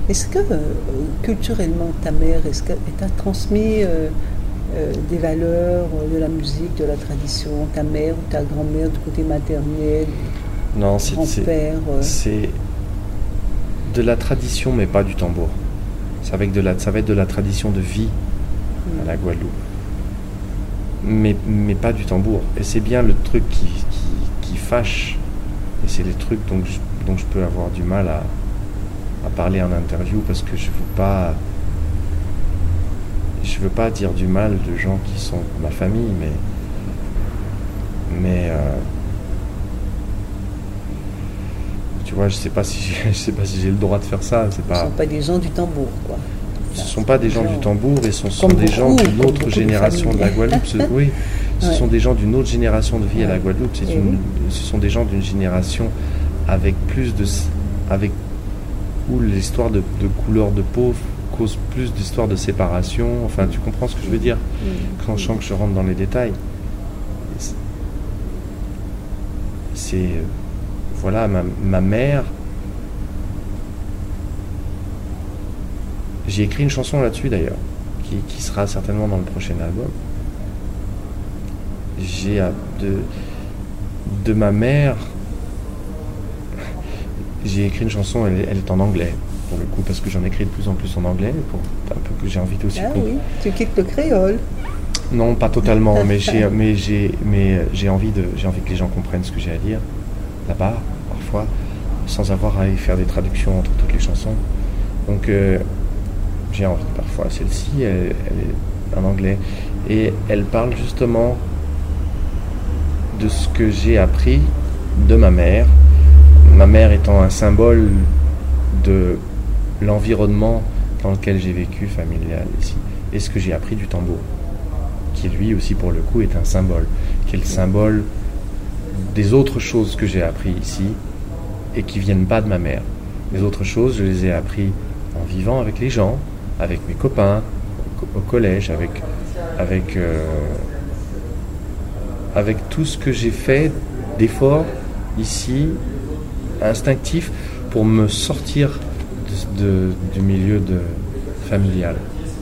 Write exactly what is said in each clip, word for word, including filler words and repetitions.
Est-ce que euh, culturellement ta mère, est-ce qu'elle t'a transmis euh, euh, des valeurs, euh, de la musique, de la tradition, ta mère ou ta grand-mère du côté maternel, Non, c'est, c'est, grand-père euh, c'est de la tradition, mais pas du tambour. Ça va, être de la, ça va être de la tradition de vie à la Guadeloupe. Mais, mais pas du tambour. Et c'est bien le truc qui, qui, qui fâche. Et c'est les trucs dont je, dont je peux avoir du mal à, à parler en interview parce que je veux pas. Je veux pas dire du mal de gens qui sont ma famille, mais. Mais. Euh, tu vois, je sais pas si j'ai, je sais pas si j'ai le droit de faire ça. C'est ce ne pas. sont pas des gens du tambour, quoi. Ce ne sont pas des gens du tambour et ce sont Comme des gens beaucoup, d'une comme autre beaucoup de génération de la familles. Guadeloupe. Ce- oui, ce Ouais. sont des gens d'une autre génération de vie à la Ouais. Guadeloupe. C'est Eh une, oui. ce sont des gens d'une génération avec plus de, avec où l'histoire de, de couleur de peau cause plus d'histoires de séparation. Enfin, tu comprends ce que je veux dire Mm. quand je sens que je rentre dans les détails. C'est, c'est, euh, voilà, ma, ma mère. J'ai écrit une chanson là-dessus d'ailleurs, qui, qui sera certainement dans le prochain album. J'ai euh, de, de ma mère, j'ai écrit une chanson, elle, est- elle est en anglais, pour le coup, parce que j'en écris de plus en plus en anglais, pour un peu que j'ai envie aussi Ah qu'on- oui, tu quittes le créole. Non, pas totalement, mais j'ai, mais j'ai, mais j'ai envie de, j'ai envie que les gens comprennent ce que j'ai à dire là-bas, parfois, sans avoir à y faire des traductions entre toutes les chansons. Donc, euh, j'ai envie parfois. Celle-ci, elle, elle est en anglais et elle parle justement de ce que j'ai appris de ma mère. Ma mère étant un symbole de l'environnement dans lequel j'ai vécu familial ici, et ce que j'ai appris du tambour, qui lui aussi pour le coup est un symbole, qui est le symbole des autres choses que j'ai appris ici et qui viennent pas de ma mère. Les autres choses, je les ai appris en vivant avec les gens, avec mes copains, au, co- au collège, avec, avec, euh, avec tout ce que j'ai fait d'efforts ici, instinctif, pour me sortir de, de- du milieu de, familial.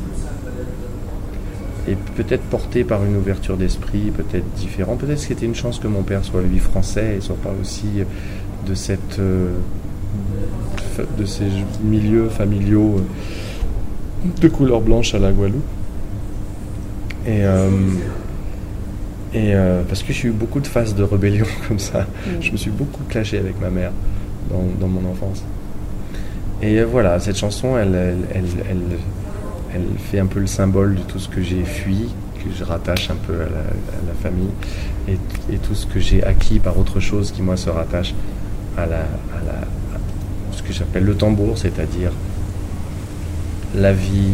Et peut-être porté par une ouverture d'esprit, peut-être différent. Peut-être que c'était une chance que mon père soit lui français et soit pas aussi de cette euh, de ces milieux familiaux euh, de couleur blanche à la Guadeloupe. Et, euh, et euh, parce que j'ai eu beaucoup de phases de rébellion comme ça. Mm. Je me suis beaucoup clashé avec ma mère dans, dans mon enfance. Et euh, voilà, cette chanson, elle, elle, elle, elle, elle fait un peu le symbole de tout ce que j'ai fui, que je rattache un peu à la, à la famille, et, et tout ce que j'ai acquis par autre chose qui, moi, se rattache à, la, à, la, à ce que j'appelle le tambour, c'est-à-dire la vie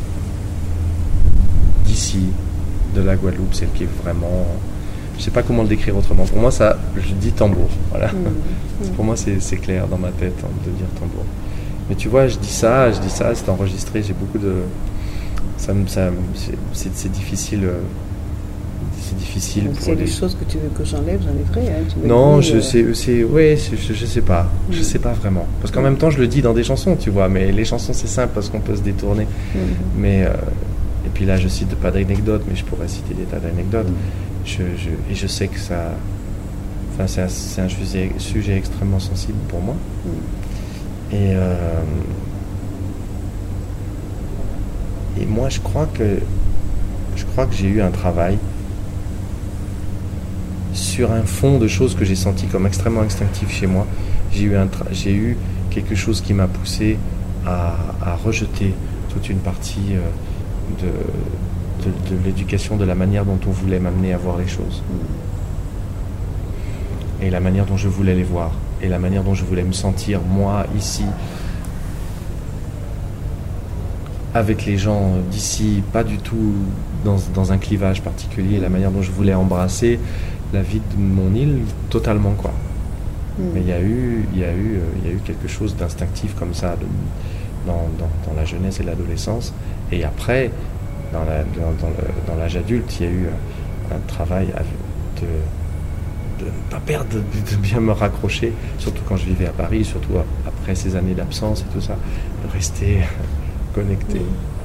d'ici, de la Guadeloupe, celle qui est vraiment... Je sais pas comment le décrire autrement. Pour moi, ça, je dis tambour. Voilà. Mm. Mm. Pour moi, c'est, c'est clair dans ma tête hein, de dire tambour. Mais tu vois, je dis ça, je dis ça, c'est enregistré, j'ai beaucoup de... Ça, me- ça, me- c'est, c'est, c'est difficile... euh, C'est difficile Donc, pour s'il y a les... des choses que tu veux que j'enlève, j'enlèverai. Hein, tu me Non, dis, je euh, sais, c'est, ouais, c'est- je, je sais pas, je Mm. sais pas vraiment. Parce qu'en Mm. même temps, je le dis dans des chansons, tu vois, mais les chansons c'est simple parce qu'on peut se détourner. mm. Mais euh, et puis là, je cite pas d'anecdotes, mais je pourrais citer des tas d'anecdotes. Je, je, et je sais que ça, enfin, c'est un, c'est un sujet, sujet extrêmement sensible pour moi. Mm. Et euh, et moi, je crois que je crois que j'ai eu un travail sur un fond de choses que j'ai senti comme extrêmement instinctif chez moi. J'ai eu, un tra- j'ai eu quelque chose qui m'a poussé à, à rejeter toute une partie euh, de, de, de l'éducation, de la manière dont on voulait m'amener à voir les choses. Et la manière dont je voulais les voir. Et la manière dont je voulais me sentir, moi, ici, avec les gens d'ici, pas du tout dans, dans un clivage particulier, la manière dont je voulais embrasser la vie de mon île, totalement quoi. Mm. Mais il y a eu, il y a eu, euh, il y a eu quelque chose d'instinctif comme ça de- dans, dans, dans la jeunesse et l'adolescence. Et après, dans, la, dans, dans, le- dans l'âge adulte, il y a eu un travail de, de ne pas perdre, de, de bien me raccrocher, surtout quand je vivais à Paris, surtout après ces années d'absence et tout ça, de rester connecté. Mmh.